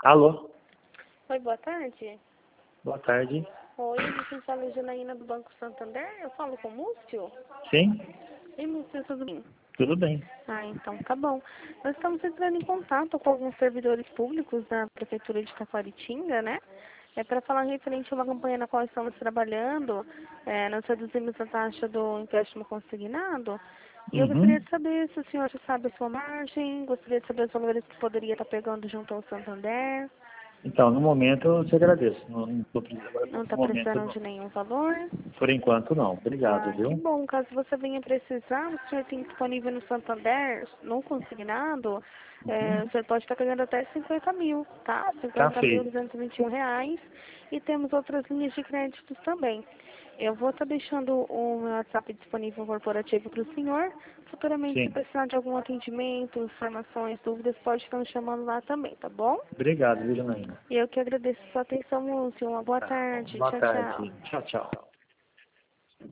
Alô? Oi, boa tarde. Boa tarde. Oi, você fala Janaína do Banco Santander? Eu falo com o Múcio? Sim? Oi, Múcio, tudo bem? Tudo bem. Ah, então tá bom. Nós estamos entrando em contato com alguns servidores públicos da Prefeitura de Taquaritinga, né? É para falar referente a uma campanha na qual estamos trabalhando. Nós reduzimos a taxa do empréstimo consignado. E eu gostaria Uhum. de saber se o senhor já sabe a sua margem, gostaria de saber os valores que poderia estar pegando junto ao Santander. Então, no momento eu te agradeço. Não estou precisando, Não no está momento precisando não. de nenhum valor? Por enquanto não. Obrigado, Ah, que viu? bom. Caso você venha precisar, o senhor tem disponível no Santander, no consignado, Uhum. o senhor pode estar ganhando até 50 mil, tá? Tá Cinquenta mil feito. duzentos e vinte e um reais. E temos outras linhas de créditos também. Eu vou estar deixando o meu WhatsApp disponível corporativo para o senhor. Futuramente, se Sim. precisar de algum atendimento, informações, dúvidas, pode estar me chamando lá também, tá bom? Obrigado, viu, Janaína? E eu que agradeço a sua atenção, Lúcio. Uma boa Tá. tarde. Boa Tchau, tchau. tarde. Tchau, tchau.